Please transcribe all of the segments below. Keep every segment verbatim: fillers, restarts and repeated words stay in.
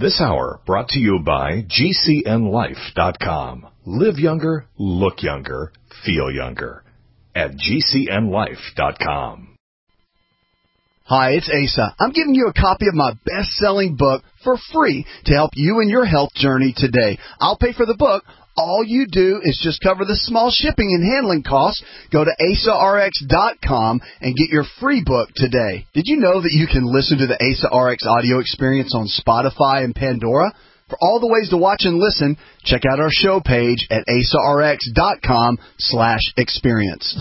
This hour brought to you by G C N life dot com. Live younger, look younger, feel younger at G C N life dot com. Hi, it's Asa. I'm giving you a copy of my best-selling book for free to help you in your health journey today. I'll pay for the book. All you do is just cover the small shipping and handling costs. Go to asa r x dot com and get your free book today. Did you know that you can listen to the Asa R X audio experience on Spotify and Pandora? For all the ways to watch and listen, check out our show page at asa r x dot com slash experience.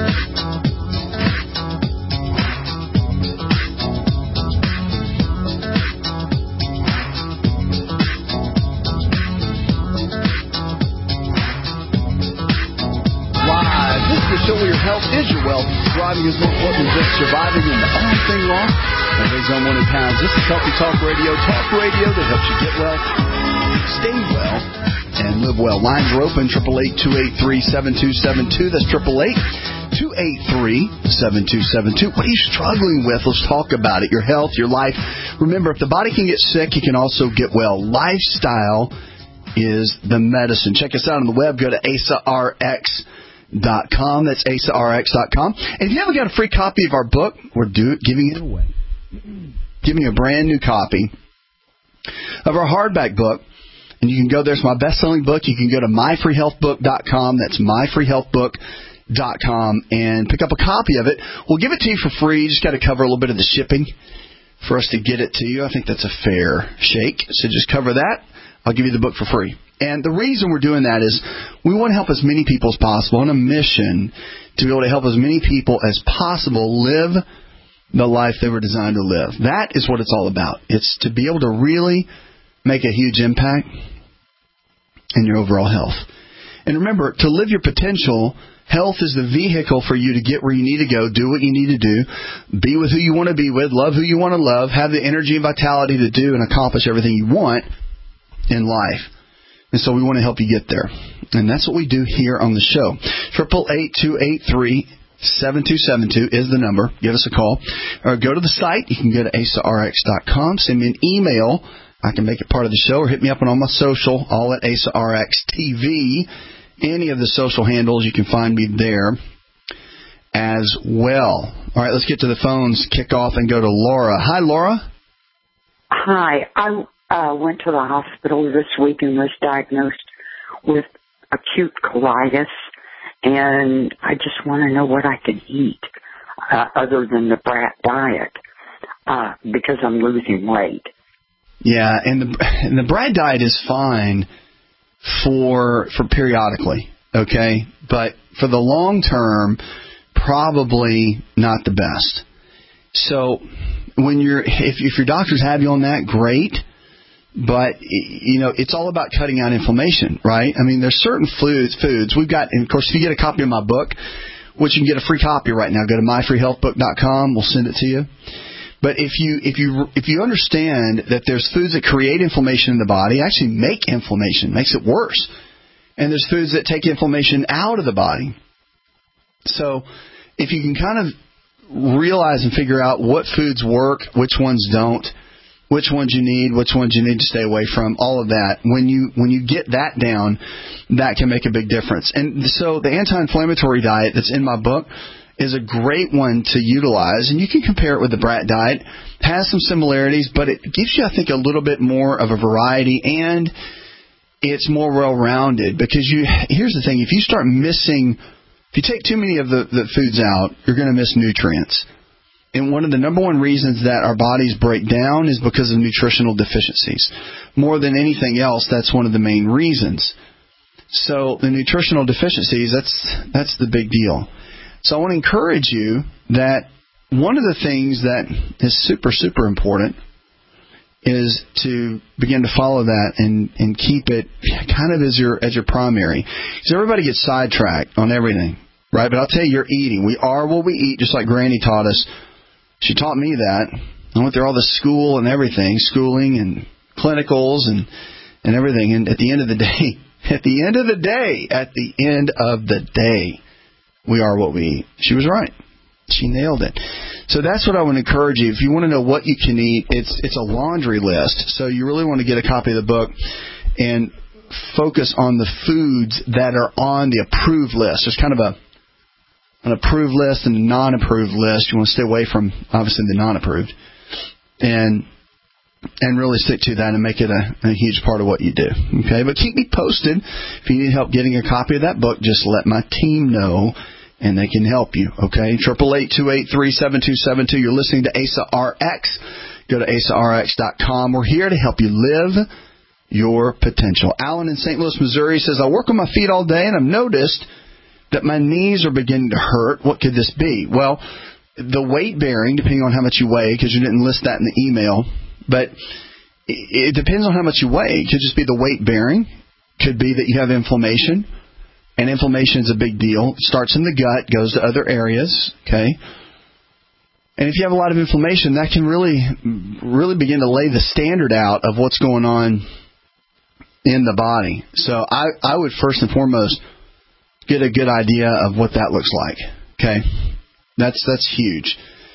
Show where your health is your wealth. Thriving is more important than just surviving in the only thing wrong. And raise on one in pounds. This is Healthy Talk Radio. Talk radio that helps you get well, stay well, and live well. Lines are open. eight eight eight, two eight three, seven two seven two. That's eight eight eight, two eight three, seven two seven two. What are you struggling with? Let's talk about it. Your health, your life. Remember, if the body can get sick, you can also get well. Lifestyle is the medicine. Check us out on the web. Go to asa r x dot com. That's asa r x dot com. And if you haven't got a free copy of our book, we're do, giving it away. Giving you a brand new copy of our hardback book. And you can go there. It's my best-selling book. You can go to my free health book dot com. That's my free health book dot com and pick up a copy of it. We'll give it to you for free. You just got to cover a little bit of the shipping for us to get it to you. I think that's a fair shake. So just cover that. I'll give you the book for free. And the reason we're doing that is we want to help as many people as possible on a mission to be able to help as many people as possible live the life they were designed to live. That is what it's all about. It's to be able to really make a huge impact in your overall health. And remember, to live your potential, health is the vehicle for you to get where you need to go, do what you need to do, be with who you want to be with, love who you want to love, have the energy and vitality to do and accomplish everything you want in life. And so we want to help you get there. And that's what we do here on the show. eight eight eight, two eight three, seven two seven two is the number. Give us a call. Or go to the site. You can go to asa r x dot com. Send me an email. I can make it part of the show. Or hit me up on all my social, all at Asa R X T V. Any of the social handles, you can find me there as well. All right, let's get to the phones. Kick off and go to Laura. Hi, Laura. Hi. I Uh, went to the hospital this week and was diagnosed with acute colitis, and I just want to know what I can eat uh, other than the brat diet uh, because I'm losing weight. Yeah, and the and the brat diet is fine for for periodically, okay, but for the long term, probably not the best. So when you're if if your doctors have you on that, great. But, you know, it's all about cutting out inflammation, right? I mean, there's certain foods, foods we've got, and of course, if you get a copy of my book, which you can get a free copy right now, go to my free health book dot com. We'll send it to you. But if you if you if you understand that there's foods that create inflammation in the body, actually make inflammation, makes it worse, and there's foods that take inflammation out of the body. So if you can kind of realize and figure out what foods work, which ones don't, which ones you need, which ones you need to stay away from, all of that. When you when you get that down, that can make a big difference. And so the anti-inflammatory diet that's in my book is a great one to utilize. And you can compare it with the brat diet. It has some similarities, but it gives you, I think, a little bit more of a variety, and it's more well-rounded. Because you here's the thing. If you start missing, if you take too many of the, the foods out, you're going to miss nutrients. And one of the number one reasons that our bodies break down is because of nutritional deficiencies. More than anything else, that's one of the main reasons. So the nutritional deficiencies, that's that's the big deal. So I want to encourage you that one of the things that is super, super important is to begin to follow that and, and keep it kind of as your as your primary. Because everybody gets sidetracked on everything, right? But I'll tell you, you're eating. We are what we eat, just like Granny taught us. She taught me that. I went through all the school and everything, schooling and clinicals and, and everything. And at the end of the day, at the end of the day, at the end of the day, we are what we eat. She was right. She nailed it. So that's what I want to encourage you. If you want to know what you can eat, it's it's a laundry list. So you really want to get a copy of the book and focus on the foods that are on the approved list. There's kind of a an approved list and a non-approved list. You want to stay away from, obviously, the non-approved. And and really stick to that and make it a, a huge part of what you do. Okay, but keep me posted. If you need help getting a copy of that book, just let my team know, and they can help you. Okay, triple eight two eight three seven two seven two. You're listening to Asa R X. Go to asa r x dot com. We're here to help you live your potential. Alan in Saint Louis, Missouri says, I work on my feet all day, and I've noticed that my knees are beginning to hurt. What could this be? Well, the weight bearing, depending on how much you weigh, because you didn't list that in the email. But it depends on how much you weigh. It could just be the weight bearing. Could be that you have inflammation. And inflammation is a big deal. It starts in the gut, goes to other areas. Okay. And if you have a lot of inflammation, that can really, really begin to lay the standard out of what's going on in the body. So I, I would first and foremost get a good idea of what that looks like. Okay. That's, that's huge.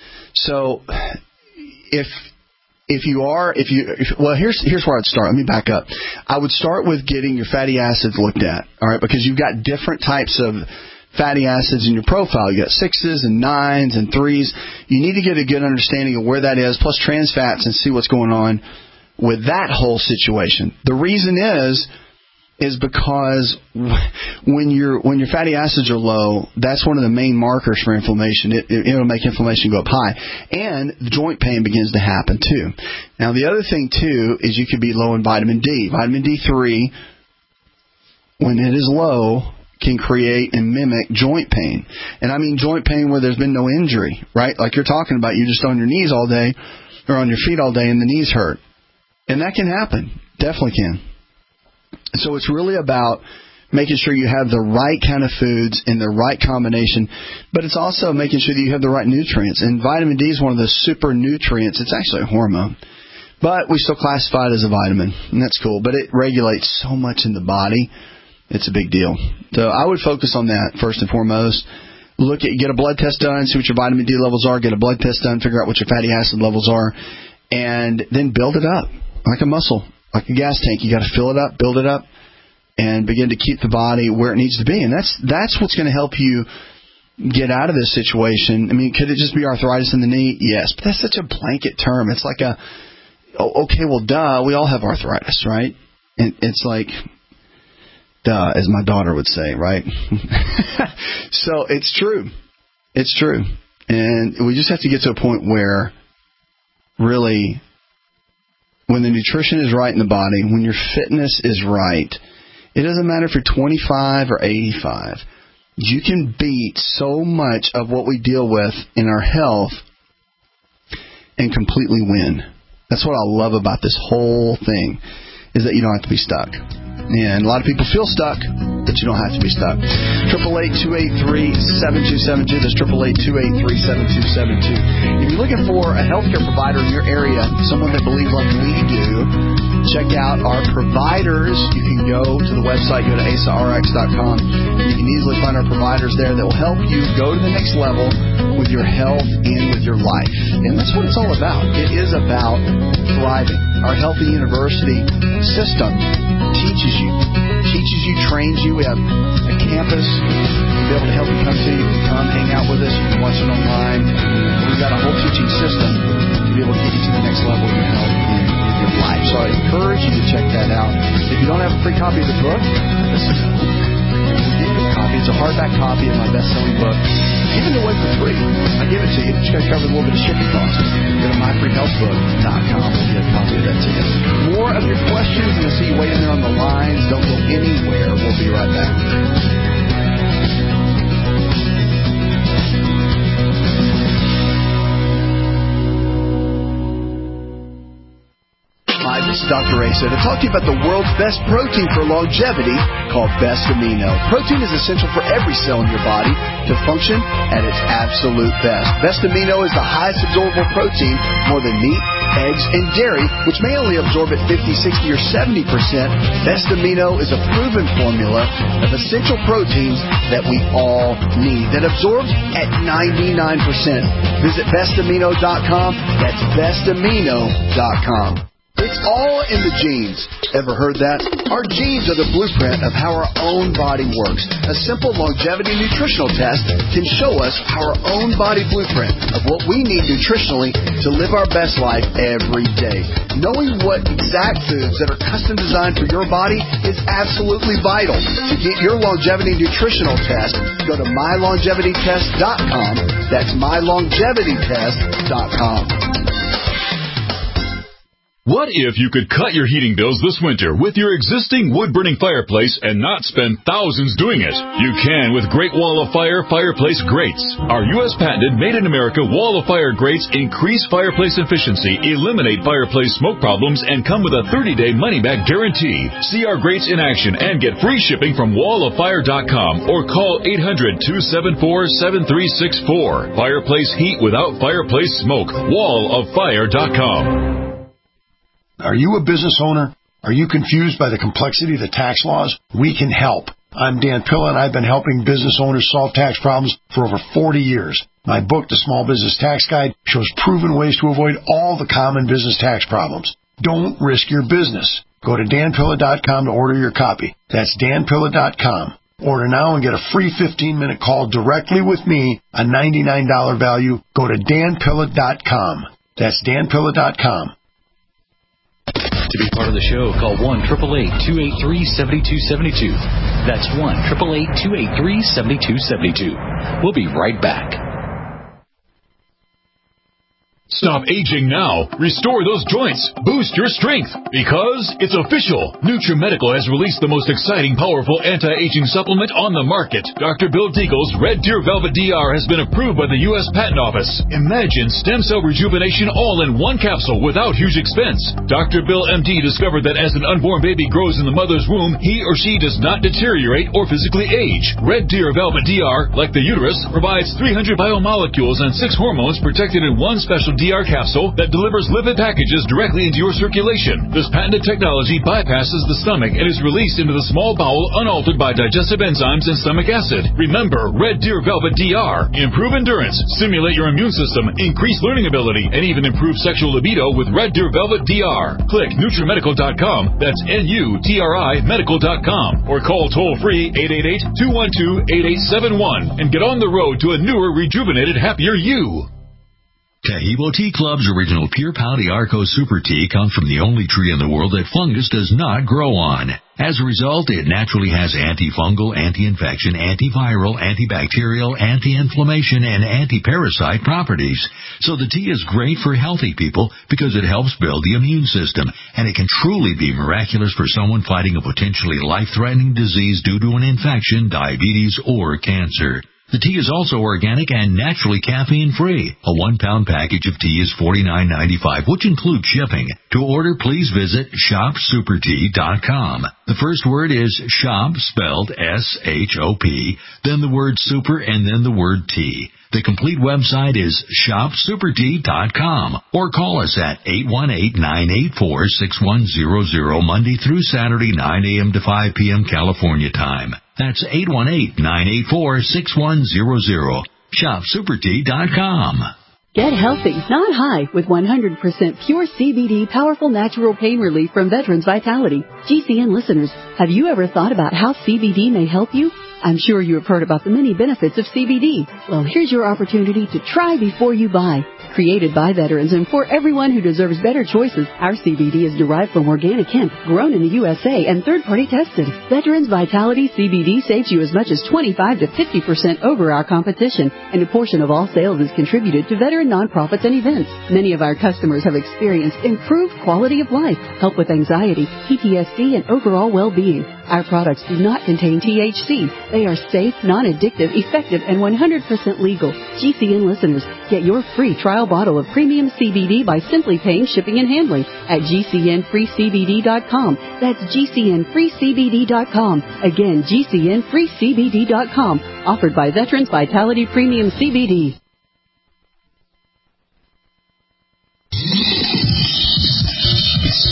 So if, If you are, if you, if, well, here's here's where I'd start. Let me back up. I would start with getting your fatty acids looked at, all right, because you've got different types of fatty acids in your profile. You got sixes and nines and threes. You need to get a good understanding of where that is, plus trans fats, and see what's going on with that whole situation. The reason is, is because when your when your fatty acids are low, that's one of the main markers for inflammation. It, it, it'll make inflammation go up high. And the joint pain begins to happen, too. Now, the other thing, too, is you could be low in vitamin D. Vitamin D three, when it is low, can create and mimic joint pain. And I mean joint pain where there's been no injury, right? Like you're talking about, you're just on your knees all day, or on your feet all day, and the knees hurt. And that can happen. Definitely can. So it's really about making sure you have the right kind of foods in the right combination, but it's also making sure that you have the right nutrients. And vitamin D is one of those super nutrients. It's actually a hormone, but we still classify it as a vitamin, and that's cool. But it regulates so much in the body. It's a big deal. So I would focus on that first and foremost. Look at, get a blood test done, see what your vitamin D levels are, get a blood test done, figure out what your fatty acid levels are, and then build it up like a muscle. Like a gas tank, you got to fill it up, build it up, and begin to keep the body where it needs to be. And that's that's what's going to help you get out of this situation. I mean, could it just be arthritis in the knee? Yes, but that's such a blanket term. It's like a, oh, okay, well, duh, we all have arthritis, right? And it's like, duh, as my daughter would say, right? So it's true. It's true. And we just have to get to a point where really, when the nutrition is right in the body, when your fitness is right, it doesn't matter if you're twenty-five or eighty-five. You can beat so much of what we deal with in our health and completely win. That's what I love about this whole thing, is that you don't have to be stuck. And a lot of people feel stuck, but you don't have to be stuck. triple eight two eight three seven two seven two. That's triple eight two eight three seven two seven two. If you're looking for a healthcare provider in your area, someone that believes like we do, check out our providers. You can go to the website, go to asa r x dot com. You can easily find our providers there that will help you go to the next level with your health and with your life. And that's what it's all about. It is about thriving. Our Healthy University system teaches you, teaches you, trains you. We have a campus to be able to help you come to. You can come hang out with us. You can watch it online. We've got a whole teaching system to be able to get you to the next level of your health and your life. So I encourage you to check that out. If you don't have a free copy of the book, listen. We'll give you a copy. It's a hardback copy of my best-selling book. Giving it away for free. I give it to you. But you got to cover a little bit of shipping costs. Go to my free health book dot com. We'll get a copy of that to you. More of your questions. You'll see you waiting there on the lines. Don't go anywhere. We'll be right back. Hi, this is Doctor Asa to talk to you about the world's best protein for longevity called Best Amino. Protein is essential for every cell in your body to function at its absolute best. Best Amino is the highest absorbable protein, more than meat, eggs, and dairy, which may only absorb at fifty, sixty, or seventy percent, Best Amino is a proven formula of essential proteins that we all need that absorbs at ninety-nine percent. Visit best amino dot com. That's best amino dot com. It's all in the genes. Ever heard that? Our genes are the blueprint of how our own body works. A simple longevity nutritional test can show us our own body blueprint of what we need nutritionally to live our best life every day. Knowing what exact foods that are custom designed for your body is absolutely vital. To get your longevity nutritional test, go to my longevity test dot com. That's my longevity test dot com. What if you could cut your heating bills this winter with your existing wood-burning fireplace and not spend thousands doing it? You can with Great Wall of Fire fireplace grates. Our U S patented made-in-America Wall of Fire grates increase fireplace efficiency, eliminate fireplace smoke problems, and come with a thirty-day money-back guarantee. See our grates in action and get free shipping from wall of fire dot com or call eight hundred, two seven four, seven three six four. Fireplace heat without fireplace smoke. wall of fire dot com. Are you a business owner? Are you confused by the complexity of the tax laws? We can help. I'm Dan Pilla, and I've been helping business owners solve tax problems for over forty years. My book, The Small Business Tax Guide, shows proven ways to avoid all the common business tax problems. Don't risk your business. Go to dan pilla dot com to order your copy. That's dan pilla dot com. Order now and get a free fifteen-minute call directly with me, a ninety-nine dollars value. Go to dan pilla dot com. That's dan pilla dot com. To be part of the show, call one eight eight eight, two eight three, seven two seven two. That's one eight eight eight, two eight three, seven two seven two. We'll be right back. Stop aging now. Restore those joints. Boost your strength. Because it's official. NutriMedical has released the most exciting, powerful anti-aging supplement on the market. Doctor Bill Deagle's Red Deer Velvet D R has been approved by the U S Patent Office. Imagine stem cell rejuvenation all in one capsule without huge expense. Doctor Bill M D discovered that as an unborn baby grows in the mother's womb, he or she does not deteriorate or physically age. Red Deer Velvet D R, like the uterus, provides three hundred biomolecules and six hormones protected in one special D R capsule that delivers lipid packages directly into your circulation. This patented technology bypasses the stomach and is released into the small bowel unaltered by digestive enzymes and stomach acid. Remember, Red Deer Velvet D R. Improve endurance, stimulate your immune system, increase learning ability, and even improve sexual libido with Red Deer Velvet D R. Click Nutri Medical dot com. That's N U T R I Medical dot com. Or call toll-free eight eight eight, two one two, eight eight seven one and get on the road to a newer, rejuvenated, happier you. Taheebo Tea Club's original Pure Pouty Arco Super Tea comes from the only tree in the world that fungus does not grow on. As a result, it naturally has antifungal, anti-infection, antiviral, antibacterial, anti-inflammation, and anti-parasite properties. So the tea is great for healthy people because it helps build the immune system, and it can truly be miraculous for someone fighting a potentially life-threatening disease due to an infection, diabetes, or cancer. The tea is also organic and naturally caffeine-free. A one-pound package of tea is forty-nine ninety-five, which includes shipping. To order, please visit shop super tea dot com. The first word is shop, spelled S H O P, then the word super, and then the word tea. The complete website is shop super tea dot com, or call us at eight one eight, nine eight four, six one zero zero Monday through Saturday, nine a.m. to five p.m. California time. That's eight one eight, nine eight four, six one zero zero. shop super tea dot com. Get healthy, not high, with one hundred percent pure C B D powerful natural pain relief from Veterans Vitality. G C N listeners, have you ever thought about how C B D may help you? I'm sure you have heard about the many benefits of C B D. Well, here's your opportunity to try before you buy. Created by veterans and for everyone who deserves better choices, our C B D is derived from organic hemp, grown in the U S A and third-party tested. Veterans Vitality C B D saves you as much as twenty-five to fifty percent over our competition, and a portion of all sales is contributed to veteran nonprofits and events. Many of our customers have experienced improved quality of life, help with anxiety, P T S D, and overall well-being. Our products do not contain T H C. They are safe, non-addictive, effective, and one hundred percent legal. G C N listeners, get your free trial bottle of premium C B D by simply paying shipping and handling at G C N free C B D dot com. That's G C N free C B D dot com. Again, G C N free C B D dot com. Offered by Veterans Vitality Premium C B D.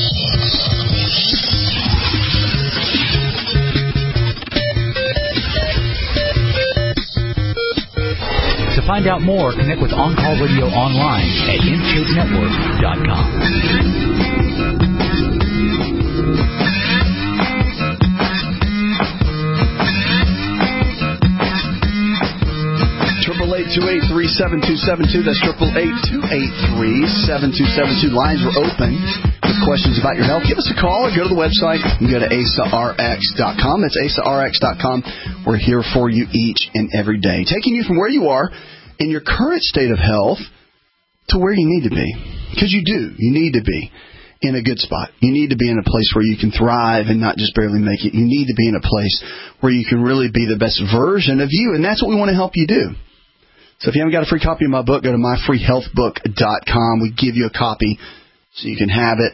To find out more, connect with On Call Radio online at intake network dot com. Triple eight two eight three seven two seven two. That's triple eight two eight three seven two seven two. Lines are open with questions about your health. Give us a call or go to the website. You can go to A S A R X dot com. That's A S A R X dot com. We're here for you each and every day, taking you from where you are in your current state of health to where you need to be. Because you do. You need to be in a good spot. You need to be in a place where you can thrive and not just barely make it. You need to be in a place where you can really be the best version of you. And that's what we want to help you do. So if you haven't got a free copy of my book, go to my free health book dot com. We give you a copy so you can have it.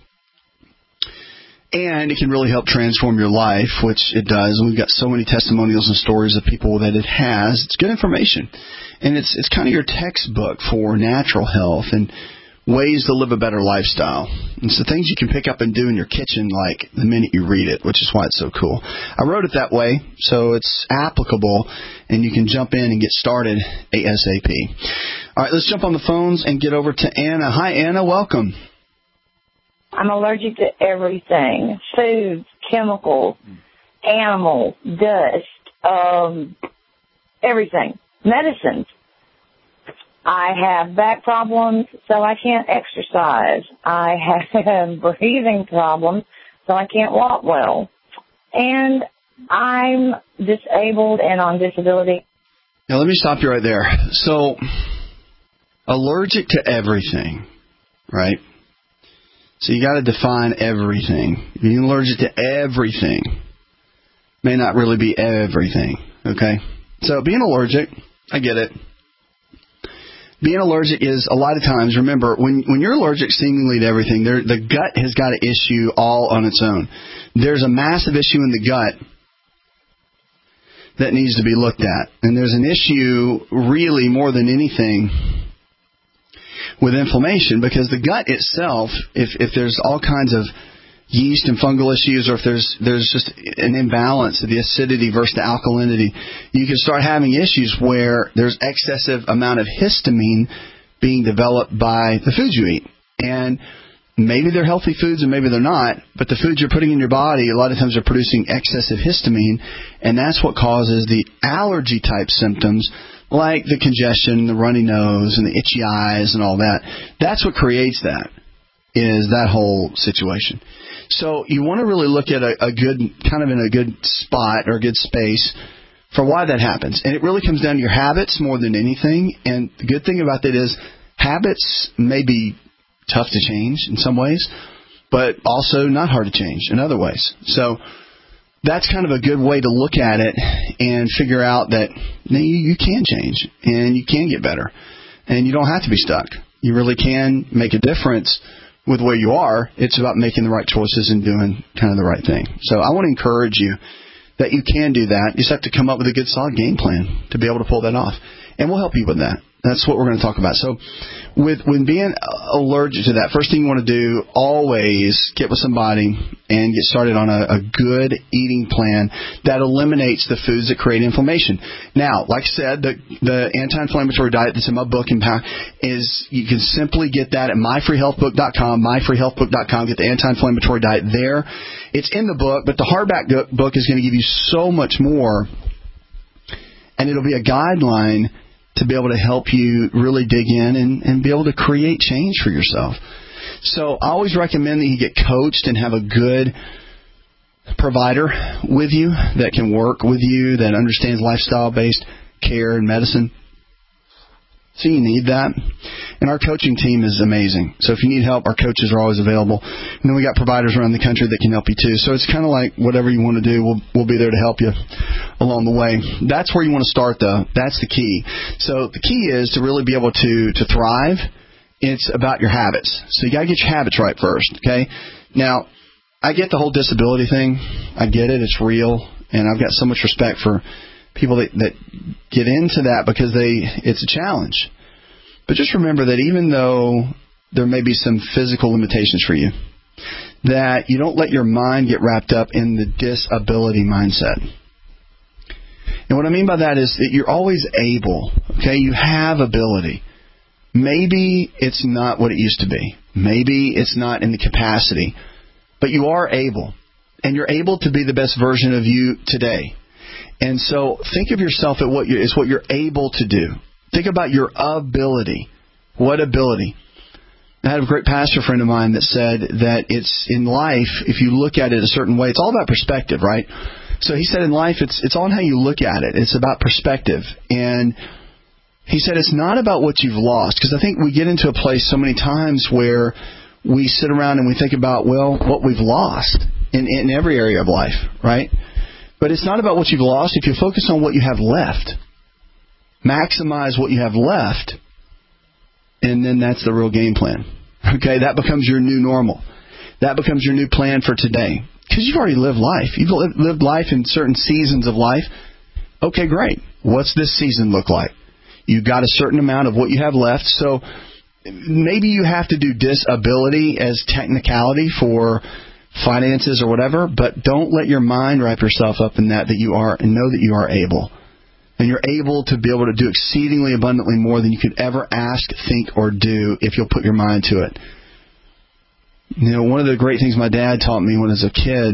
And it can really help transform your life, which it does. And we've got so many testimonials and stories of people that it has. It's good information. And it's it's kind of your textbook for natural health and ways to live a better lifestyle. It's the things you can pick up and do in your kitchen like the minute you read it, which is why it's so cool. I wrote it that way so it's applicable and you can jump in and get started ASAP. All right, let's jump on the phones and get over to Anna. Hi, Anna. Welcome. I'm allergic to everything. Foods, chemicals, animals, dust, um, everything. Medicines. I have back problems, so I can't exercise. I have breathing problems, so I can't walk well. And I'm disabled and on disability. Now, let me stop you right there. So, allergic to everything, right? So you got to define everything. Being allergic to everything may not really be everything, okay? So being allergic, I get it. Being allergic is a lot of times, remember, when when you're allergic seemingly to everything, there, the gut has got an issue all on its own. There's a massive issue in the gut that needs to be looked at. And there's an issue really more than anything with inflammation, because the gut itself, if if there's all kinds of yeast and fungal issues, or if there's there's just an imbalance of the acidity versus the alkalinity, you can start having issues where there's excessive amount of histamine being developed by the foods you eat. And maybe they're healthy foods and maybe they're not, but the foods you're putting in your body a lot of times are producing excessive histamine, and that's what causes the allergy type symptoms like the congestion, the runny nose, and the itchy eyes and all that. That's what creates that, is that whole situation. So you want to really look at a, a good, kind of in a good spot or a good space for why that happens. And it really comes down to your habits more than anything. And the good thing about that is habits may be tough to change in some ways, but also not hard to change in other ways. So that's kind of a good way to look at it and figure out that you, you can change and you can get better. And you don't have to be stuck. You really can make a difference with where you are. It's about making the right choices and doing kind of the right thing. So I want to encourage you that you can do that. You just have to come up with a good, solid game plan to be able to pull that off. And we'll help you with that. That's what we're going to talk about. So with when being allergic to that, first thing you want to do, always get with somebody and get started on a, a good eating plan that eliminates the foods that create inflammation. Now, like I said, the, the anti-inflammatory diet that's in my book is you can simply get that at my free health book dot com, my free health book dot com. Get the anti-inflammatory diet there. It's in the book, but the hardback book is going to give you so much more, and it'll be a guideline to be able to help you really dig in and, and be able to create change for yourself. So I always recommend that you get coached and have a good provider with you that can work with you, that understands lifestyle-based care and medicine. So you need that. And our coaching team is amazing. So if you need help, our coaches are always available. And then we got providers around the country that can help you too. So it's kind of like whatever you want to do, we'll, we'll be there to help you along the way. That's where you want to start, though. That's the key. So the key is to really be able to, to thrive. It's about your habits. So you got to get your habits right first, okay? Now, I get the whole disability thing. I get it. It's real. And I've got so much respect for people that, that get into that because they it's a challenge. But just remember that even though there may be some physical limitations for you, that you don't let your mind get wrapped up in the disability mindset. And what I mean by that is that you're always able, okay? You have ability. Maybe it's not what it used to be. Maybe it's not in the capacity. But you are able. And you're able to be the best version of you today. And so think of yourself at what you, as what you're able to do. Think about your ability. What ability? I had a great pastor friend of mine that said that it's in life, if you look at it a certain way, it's all about perspective, right? So he said in life, it's it's on how you look at it. It's about perspective. And he said it's not about what you've lost. Because I think we get into a place so many times where we sit around and we think about, well, what we've lost in, in every area of life, right? But it's not about what you've lost. If you focus on what you have left, maximize what you have left, and then that's the real game plan. Okay, that becomes your new normal. That becomes your new plan for today. Because you've already lived life. You've lived life in certain seasons of life. Okay, great. What's this season look like? You've got a certain amount of what you have left. So maybe you have to do disability as technicality for finances or whatever, but don't let your mind wrap yourself up in that, that you are, and know that you are able. And you're able to be able to do exceedingly abundantly more than you could ever ask, think, or do if you'll put your mind to it. You know, one of the great things my dad taught me when I was a kid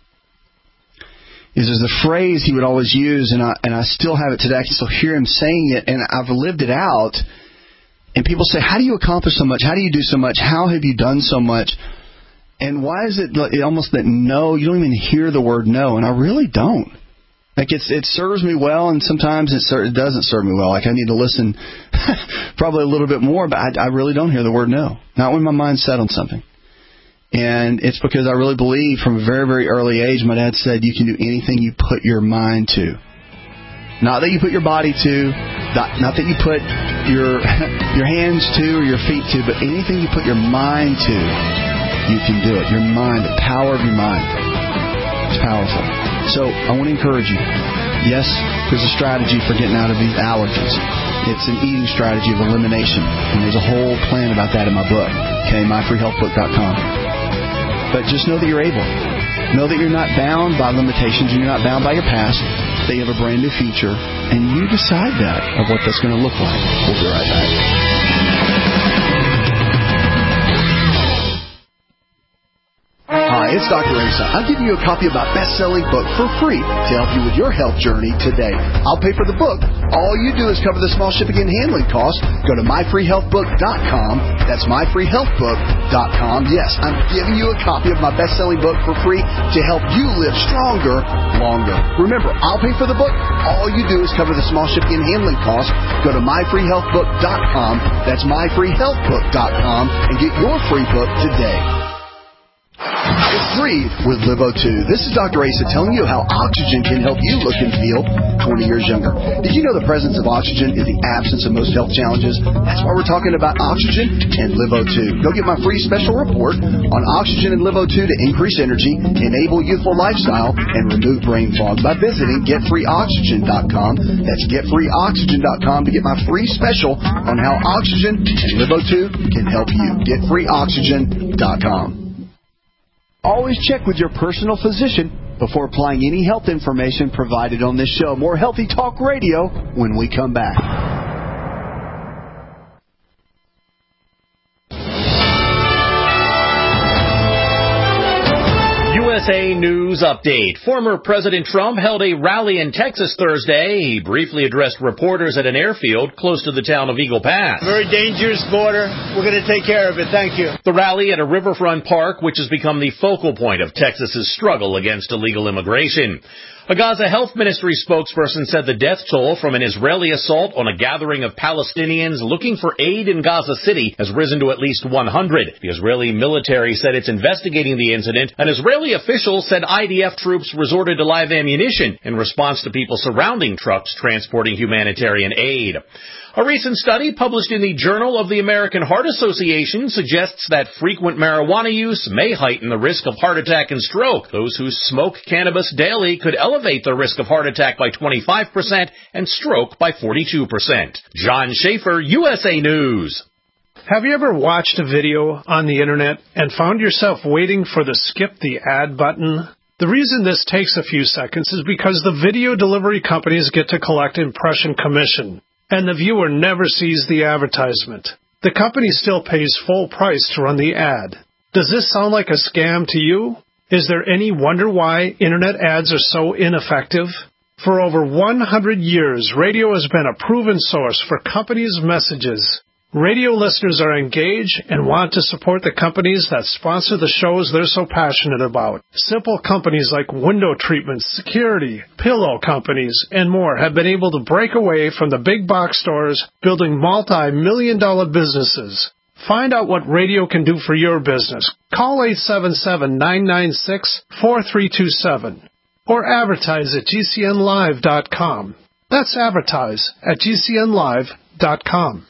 is there's a phrase he would always use, and I and I still have it today. I can still hear him saying it, and I've lived it out. And people say, how do you accomplish so much? How do you do so much? How have you done so much? And why is it almost that no, you don't even hear the word no? And I really don't. Like it's it serves me well, and sometimes it, it doesn't serve me well. Like I need to listen probably a little bit more, but I, I really don't hear the word no. Not when my mind's set on something. And it's because I really believe from a very, very early age, my dad said, you can do anything you put your mind to. Not that you put your body to, not, not that you put your your hands to or your feet to, but anything you put your mind to, you can do it. Your mind, the power of your mind. It's powerful. So I want to encourage you. Yes, there's a strategy for getting out of these allergies. It's an eating strategy of elimination. And there's a whole plan about that in my book. Okay, my free health book dot com. But just know that you're able. Know that you're not bound by limitations and you're not bound by your past. That you have a brand new future. And you decide that of what that's going to look like. We'll be right back. Hi, it's Doctor Asa. I'm giving you a copy of my best-selling book for free to help you with your health journey today. I'll pay for the book. All you do is cover the small shipping and handling costs. Go to my free health book dot com. That's my free health book dot com. Yes, I'm giving you a copy of my best-selling book for free to help you live stronger, longer. Remember, I'll pay for the book. All you do is cover the small shipping and handling costs. Go to my free health book dot com. That's my free health book dot com and get your free book today. It's free with Livo two. This is Doctor Asa telling you how oxygen can help you look and feel twenty years younger. Did you know the presence of oxygen is the absence of most health challenges? That's why we're talking about oxygen and Livo two. Go get my free special report on oxygen and Livo two to increase energy, enable youthful lifestyle, and remove brain fog by visiting get free oxygen dot com. That's get free oxygen dot com to get my free special on how oxygen and Livo two can help you. get free oxygen dot com. Always check with your personal physician before applying any health information provided on this show. More Healthy Talk Radio when we come back. U S A News Update. Former President Trump held a rally in Texas Thursday. He briefly addressed reporters at an airfield close to the town of Eagle Pass. Very dangerous border. We're going to take care of it. Thank you. The rally at a riverfront park, which has become the focal point of Texas's struggle against illegal immigration. A Gaza Health Ministry spokesperson said the death toll from an Israeli assault on a gathering of Palestinians looking for aid in Gaza City has risen to at least one hundred. The Israeli military said it's investigating the incident. An Israeli official said I D F troops resorted to live ammunition in response to people surrounding trucks transporting humanitarian aid. A recent study published in the Journal of the American Heart Association suggests that frequent marijuana use may heighten the risk of heart attack and stroke. Those who smoke cannabis daily could elevate the risk of heart attack by twenty-five percent and stroke by forty-two percent. John Schaefer, U S A News. Have you ever watched a video on the internet and found yourself waiting for the skip the ad button? The reason this takes a few seconds is because the video delivery companies get to collect impression commission, and the viewer never sees the advertisement. The company still pays full price to run the ad. Does this sound like a scam to you? Is there any wonder why internet ads are so ineffective? For over one hundred years, radio has been a proven source for companies' messages. Radio listeners are engaged and want to support the companies that sponsor the shows they're so passionate about. Simple companies like window treatments, security, pillow companies, and more have been able to break away from the big box stores, building multi-million dollar businesses. Find out what radio can do for your business. Call eight seven seven, nine nine six, four three two seven or advertise at G C N live dot com. That's advertise at G C N live dot com.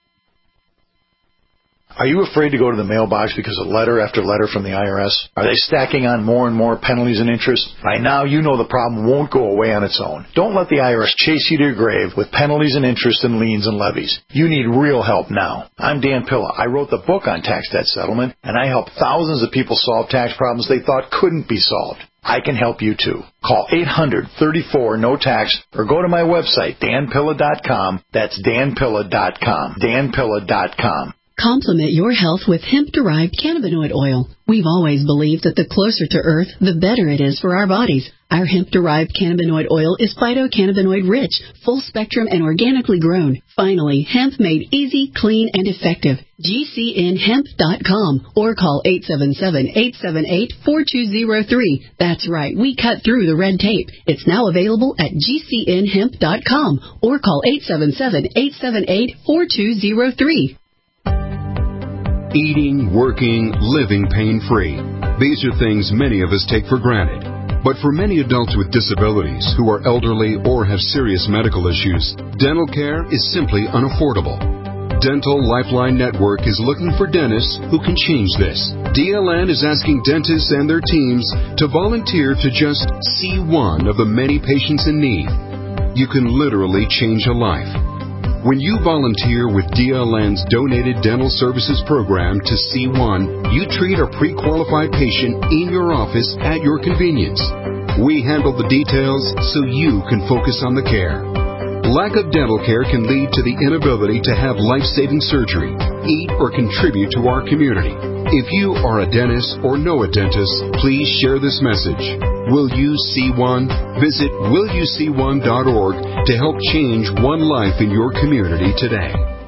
Are you afraid to go to the mailbox because of letter after letter from the I R S? Are they stacking on more and more penalties and interest? By now, you know the problem won't go away on its own. Don't let the I R S chase you to your grave with penalties and interest and liens and levies. You need real help now. I'm Dan Pilla. I wrote the book on tax debt settlement, and I help thousands of people solve tax problems they thought couldn't be solved. I can help you too. Call eight hundred, thirty-four, no tax or go to my website, dan pilla dot com. That's dan pilla dot com. dan pilla dot com. Complement your health with hemp-derived cannabinoid oil. We've always believed that the closer to Earth, the better it is for our bodies. Our hemp-derived cannabinoid oil is phytocannabinoid-rich, full-spectrum, and organically grown. Finally, hemp made easy, clean, and effective. G C N hemp dot com or call eight seven seven, eight seven eight, four two zero three. That's right, we cut through the red tape. It's now available at G C N hemp dot com or call eight seven seven, eight seven eight, four two zero three. Eating, working, living pain-free. These are things many of us take for granted. But for many adults with disabilities who are elderly or have serious medical issues, dental care is simply unaffordable. Dental Lifeline Network is looking for dentists who can change this. D L N is asking dentists and their teams to volunteer to just see one of the many patients in need. You can literally change a life. When you volunteer with D L N's Donated Dental Services Program to C one, you treat a pre-qualified patient in your office at your convenience. We handle the details so you can focus on the care. Lack of dental care can lead to the inability to have life-saving surgery, eat, or contribute to our community. If you are a dentist or know a dentist, please share this message. Will you see one? Visit will you see one dot org to help change one life in your community today.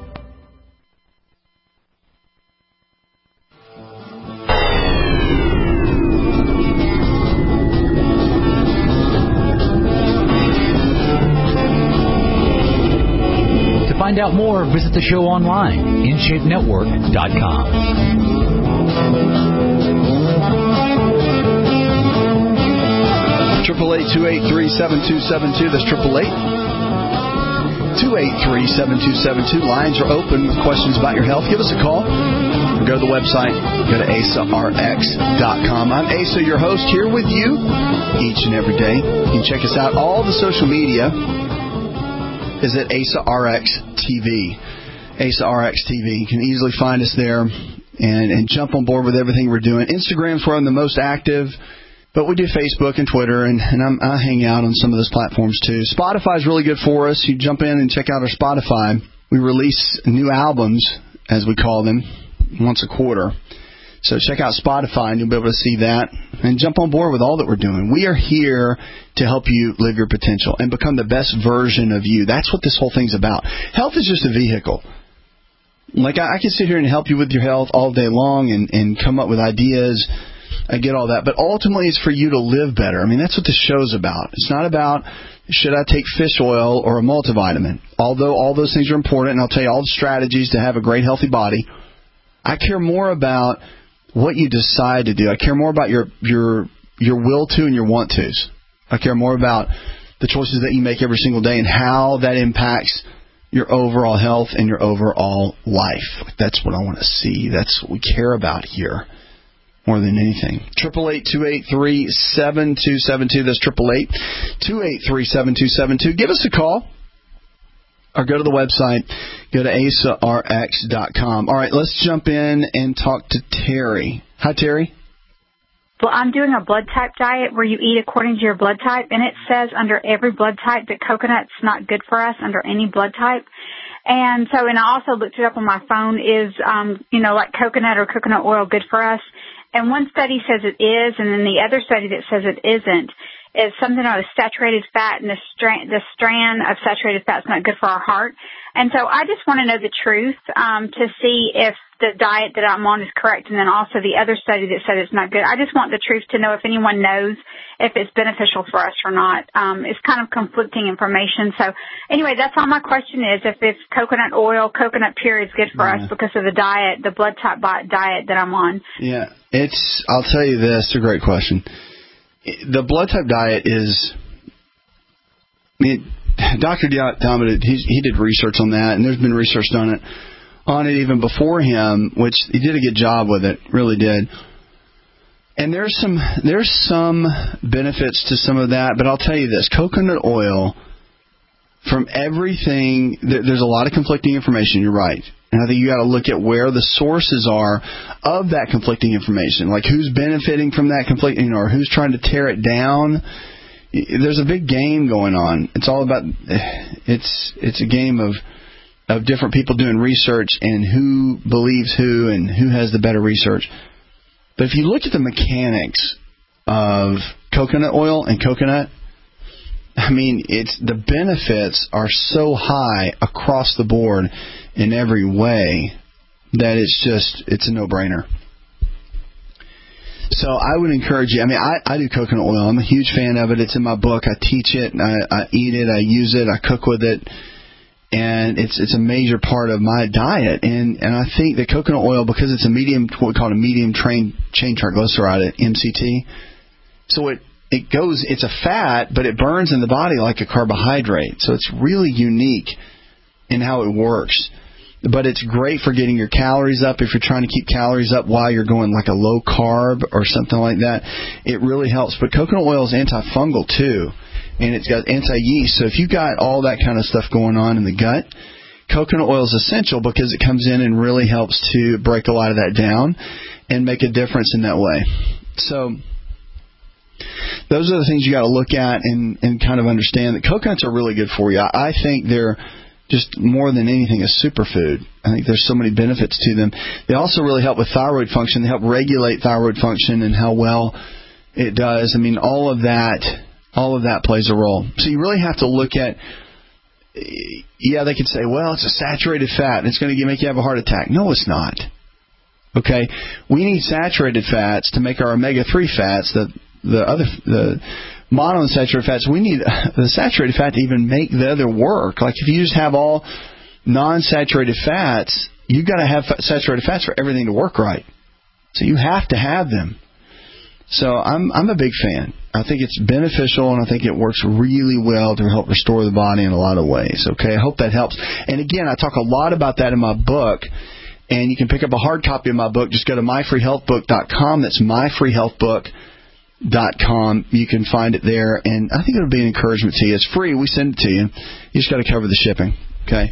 To find out more, visit the show online, in shape network dot com. Triple eight two eight three seven two seven two. That's triple eight two eight three seven two seven two. Lines are open with questions about your health. Give us a call. Go to the website. Go to A S A R X dot com. I'm Asa, your host, here with you each and every day. You can check us out. All the social media is at A S A R X T V. A S A R X T V. You can easily find us there and, and jump on board with everything we're doing. Instagram's where I'm the most active. But we do Facebook and Twitter, and, and I'm, I hang out on some of those platforms, too. Spotify's really good for us. You jump in and check out our Spotify. We release new albums, as we call them, once a quarter. So check out Spotify, and you'll be able to see that. And jump on board with all that we're doing. We are here to help you live your potential and become the best version of you. That's what this whole thing's about. Health is just a vehicle. Like, I, I can sit here and help you with your health all day long and, and come up with ideas. I get all that. But ultimately, it's for you to live better. I mean, that's what this show's about. It's not about, should I take fish oil or a multivitamin? Although all those things are important, and I'll tell you all the strategies to have a great, healthy body. I care more about what you decide to do. I care more about your your your will to and your want tos. I care more about the choices that you make every single day and how that impacts your overall health and your overall life. That's what I want to see. That's what we care about here more than anything. Triple eight two eight three seven two seven two. That's triple eight two eight three seven two seven two. Give us a call. or go to the website. Go to asa r x dot com. All right, let's jump in and talk to Terry. Hi, Terry. Well, I'm doing a blood type diet where you eat according to your blood type, and it says under every blood type that coconut's not good for us under any blood type. And so, and I also looked it up on my phone, is, um, you know, like coconut or coconut oil good for us? And one study says it is, and then the other study that says it isn't is something about a saturated fat, and the strand, the strand of saturated fat is not good for our heart. And so I just want to know the truth um, to see if the diet that I'm on is correct, and then also the other study that said it's not good. I just want the truth to know if anyone knows if it's beneficial for us or not. Um, it's kind of conflicting information. So anyway, that's all my question is, if it's coconut oil, coconut pure is good for yeah. us because of the diet, the blood type diet that I'm on. Yeah, it's, I'll tell you this, it's a great question. The blood type diet is, I mean, Doctor Diamond, he, he did research on that, and there's been research done it, on it even before him, which he did a good job with it, really did. And there's some there's some benefits to some of that, but I'll tell you this, coconut oil, from everything, there's a lot of conflicting information, you're right. And I think you got to look at where the sources are of that conflicting information, like who's benefiting from that conflict, you know, or who's trying to tear it down. There's a big game going on. It's all about, it's it's a game of of different people doing research and who believes who and who has the better research. But if you look at the mechanics of coconut oil and coconut, I mean, it's the benefits are so high across the board in every way that it's just, it's a no-brainer. So I would encourage you. I mean, I, I do coconut oil. I'm a huge fan of it. It's in my book. I teach it. I, I eat it. I use it. I cook with it. And it's it's a major part of my diet. And, and I think that coconut oil, because it's a medium, what we call a medium train, chain triglyceride, M C T, so it, it goes, it's a fat, but it burns in the body like a carbohydrate. So it's really unique in how it works. But it's great for getting your calories up if you're trying to keep calories up while you're going like a low carb or something like that. It really helps. But coconut oil is antifungal too, and it's got anti-yeast. So if you've got all that kind of stuff going on in the gut, coconut oil is essential because it comes in and really helps to break a lot of that down and make a difference in that way. So those are the things you got to look at and, and kind of understand that coconuts are really good for you. I, I think they're just more than anything a superfood. I think there's so many benefits to them. They also really help with thyroid function. They help regulate thyroid function and how well it does. I mean, all of that, all of that plays a role. So you really have to look at, yeah, they could say, well, it's a saturated fat and it's going to make you have a heart attack. No, it's not. Okay? We need saturated fats to make our omega three fats, the the other the monounsaturated fats. We need the saturated fat to even make the other work. Like if you just have all non-saturated fats, you've got to have saturated fats for everything to work right. So you have to have them. So I'm I'm a big fan. I think it's beneficial, and I think it works really well to help restore the body in a lot of ways. Okay, I hope that helps. And again, I talk a lot about that in my book, and you can pick up a hard copy of my book. Just go to my free health book dot com. That's my free health book dot com. You can find it there, and I think it'll be an encouragement to you. It's free. We send it to you. You just got to cover the shipping. Okay.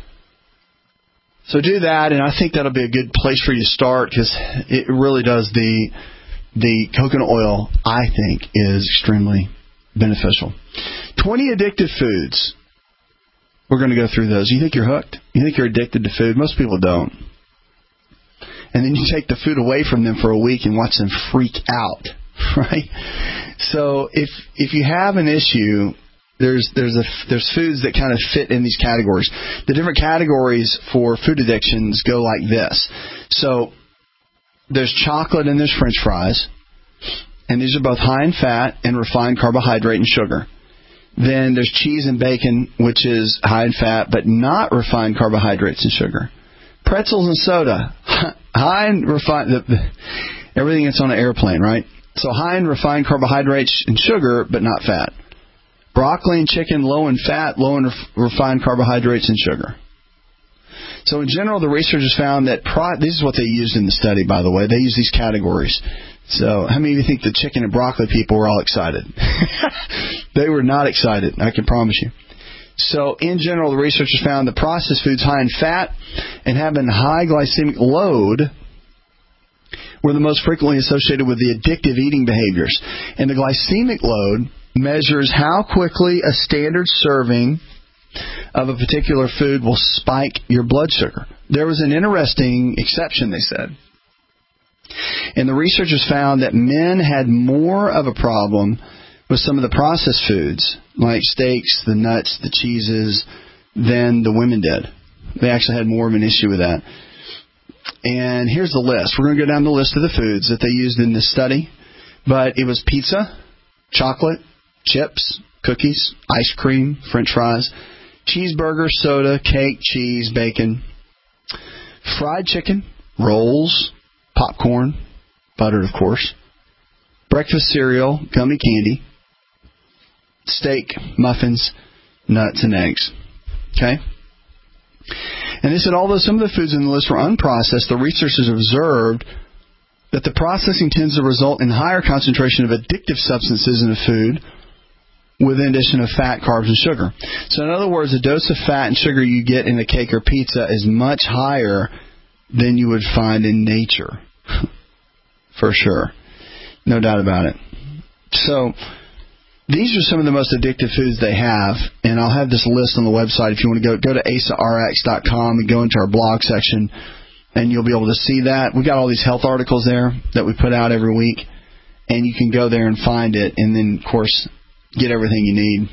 So do that, and I think that'll be a good place for you to start because it really does the. The coconut oil, I think, is extremely beneficial. twenty addictive foods. We're going to go through those. You think you're hooked? You think you're addicted to food? Most people don't. And then you take the food away from them for a week and watch them freak out, right? So if if you have an issue, there's there's a, there's foods that kind of fit in these categories. The different categories for food addictions go like this. So there's chocolate and there's French fries, and these are both high in fat and refined carbohydrate and sugar. Then there's cheese and bacon, which is high in fat but not refined carbohydrates and sugar. Pretzels and soda, high in refined, the, the, everything that's on an airplane, right? So high in refined carbohydrates and sugar but not fat. Broccoli and chicken, low in fat, low in ref, refined carbohydrates and sugar. So in general, the researchers found that pro- this is what they used in the study, by the way. They used these categories. So how many of you think the chicken and broccoli people were all excited? They were not excited, I can promise you. So, in general, the researchers found that processed foods high in fat and having high glycemic load were the most frequently associated with the addictive eating behaviors. And the glycemic load measures how quickly a standard serving of a particular food will spike your blood sugar. There was an interesting exception, they said. And the researchers found that men had more of a problem with some of the processed foods, like steaks, the nuts, the cheeses, than the women did. They actually had more of an issue with that. And here's the list. We're going to go down the list of the foods that they used in this study. But it was pizza, chocolate, chips, cookies, ice cream, French fries, cheeseburger, soda, cake, cheese, bacon, fried chicken, rolls, popcorn, butter, of course, breakfast cereal, gummy candy, steak, muffins, nuts, and eggs. Okay? And they said although some of the foods in the list were unprocessed, the researchers observed that the processing tends to result in higher concentration of addictive substances in a food with the addition of fat, carbs, and sugar. So in other words, the dose of fat and sugar you get in a cake or pizza is much higher than you would find in nature. For sure. No doubt about it. So these are some of the most addictive foods they have, and I'll have this list on the website. If you want to go, go to asa r x dot com and go into our blog section, and you'll be able to see that. We've got all these health articles there that we put out every week, and you can go there and find it, and then, of course, get everything you need.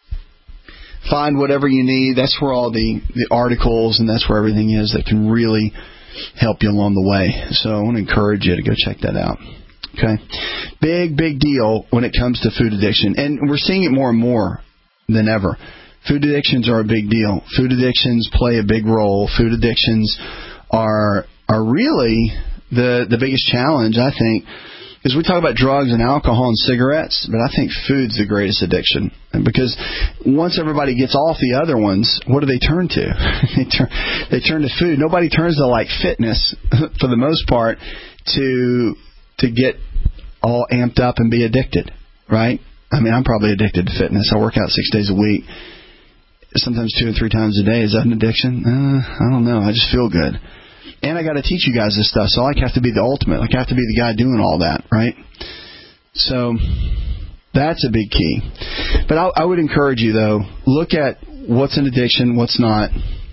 Find whatever you need. That's where all the, the articles and that's where everything is that can really help you along the way. So I want to encourage you to go check that out. Okay? Big, big deal when it comes to food addiction. And we're seeing it more and more than ever. Food addictions are a big deal. Food addictions play a big role. Food addictions are are really the, the biggest challenge, I think. Because we talk about drugs and alcohol and cigarettes, but I think food's the greatest addiction. Because once everybody gets off the other ones, what do they turn to? they turn they turn to food. Nobody turns to like fitness, for the most part, to to get all amped up and be addicted, right? I mean, I'm probably addicted to fitness. I work out six days a week, sometimes two or three times a day. Is that an addiction? Uh, I don't know. I just feel good. And I got to teach you guys this stuff, so I have to be the ultimate. Like I have to be the guy doing all that, right? So that's a big key. But I, I would encourage you, though, look at what's an addiction, what's not,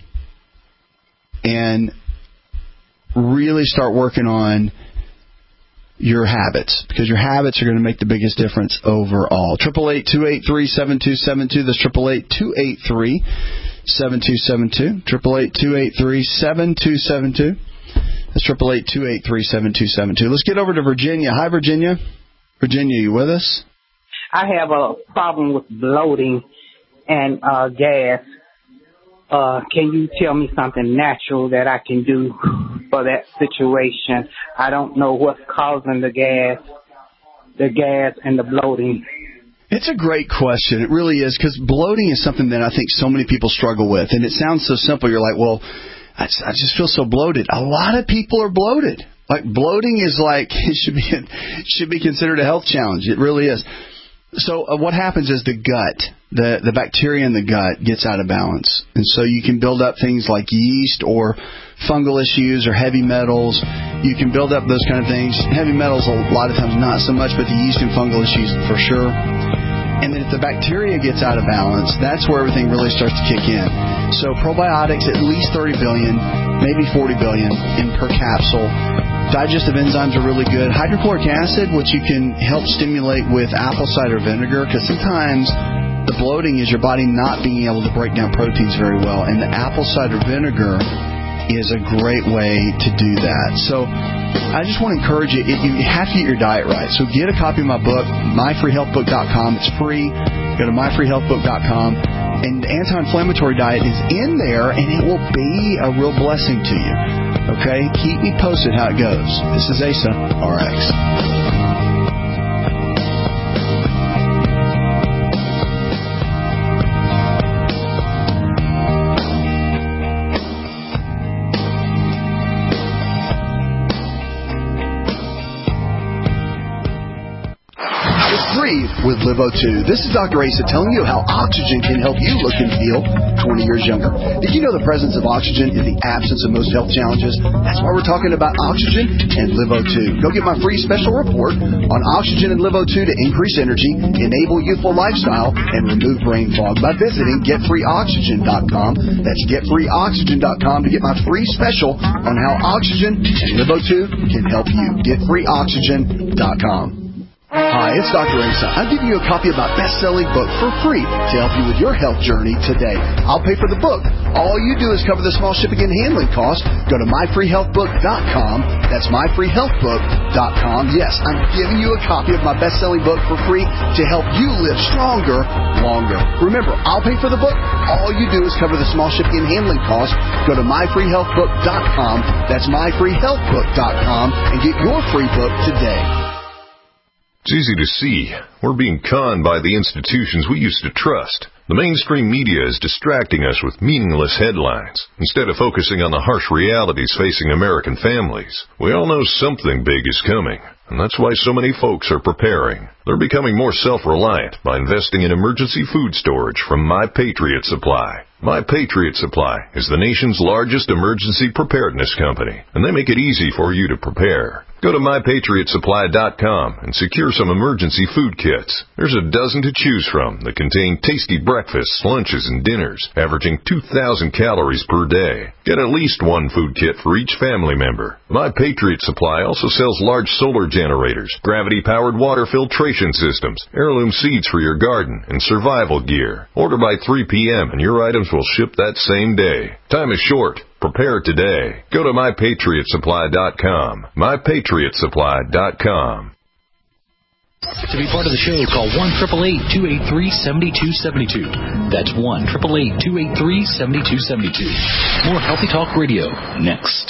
and really start working on your habits, because your habits are going to make the biggest difference overall. Triple eight two eight three seven two seven two. That's triple eight two eight three seven two seven two. Triple eight two eight three seven two seven two. That's triple eight two eight three seven two seven two. Let's get over to Virginia. Hi, Virginia. Virginia, you with us? I have a problem with bloating and uh, gas. Uh, can you tell me something natural that I can do for that situation? I don't know what's causing the gas, the gas and the bloating. It's a great question. It really is, because bloating is something that I think so many people struggle with. And it sounds so simple. You're like, well, I just, I just feel so bloated. A lot of people are bloated. Like bloating is like, it should be, it should be considered a health challenge. It really is. So uh, what happens is the gut, the, the bacteria in the gut gets out of balance. And so you can build up things like yeast or fungal issues or heavy metals. You can build up those kind of things. Heavy metals a lot of times not so much, but the yeast and fungal issues for sure. And then if the bacteria gets out of balance, that's where everything really starts to kick in. So probiotics, at least thirty billion, maybe forty billion in per capsule. Digestive enzymes are really good. Hydrochloric acid, which you can help stimulate with apple cider vinegar, because sometimes the bloating is your body not being able to break down proteins very well. And the apple cider vinegar is a great way to do that. So I just want to encourage you, you have to get your diet right. So get a copy of my book, my free health book dot com. It's free. Go to my free health book dot com. And the anti-inflammatory diet is in there, and it will be a real blessing to you. Okay? Keep me posted how it goes. This is Asa, R X. Get free with Live O two. This is Doctor Asa telling you how oxygen can help you look and feel twenty years younger. Did you know the presence of oxygen is the absence of most health challenges? That's why we're talking about oxygen and Live O two. Go get my free special report on oxygen and Live O two to increase energy, enable youthful lifestyle, and remove brain fog by visiting get free oxygen dot com. That's get free oxygen dot com to get my free special on how oxygen and Live O two can help you. get free oxygen dot com. Hi, it's Doctor Asa. I'm giving you a copy of my best-selling book for free to help you with your health journey today. I'll pay for the book. All you do is cover the small shipping and handling costs. Go to my free health book dot com. That's my free health book dot com. Yes, I'm giving you a copy of my best-selling book for free to help you live stronger, longer. Remember, I'll pay for the book. All you do is cover the small shipping and handling costs. Go to my free health book dot com. That's my free health book dot com and get your free book today. It's easy to see. We're being conned by the institutions we used to trust. The mainstream media is distracting us with meaningless headlines instead of focusing on the harsh realities facing American families. We all know something big is coming, and that's why so many folks are preparing. They're becoming more self-reliant by investing in emergency food storage from My Patriot Supply. My Patriot Supply is the nation's largest emergency preparedness company, and they make it easy for you to prepare. Go to my patriot supply dot com and secure some emergency food kits. There's a dozen to choose from that contain tasty breakfasts, lunches, and dinners, averaging two thousand calories per day. Get at least one food kit for each family member. My Patriot Supply also sells large solar generators, gravity-powered water filtration systems, heirloom seeds for your garden, and survival gear. Order by three p.m. and your items will ship that same day. Time is short. Prepare today. Go to my patriot supply dot com. my patriot supply dot com. To be part of the show, call one eight eight eight, two eight three, seven two seven two. That's one eight eight eight, two eight three, seven two seven two. More Healthy Talk Radio next.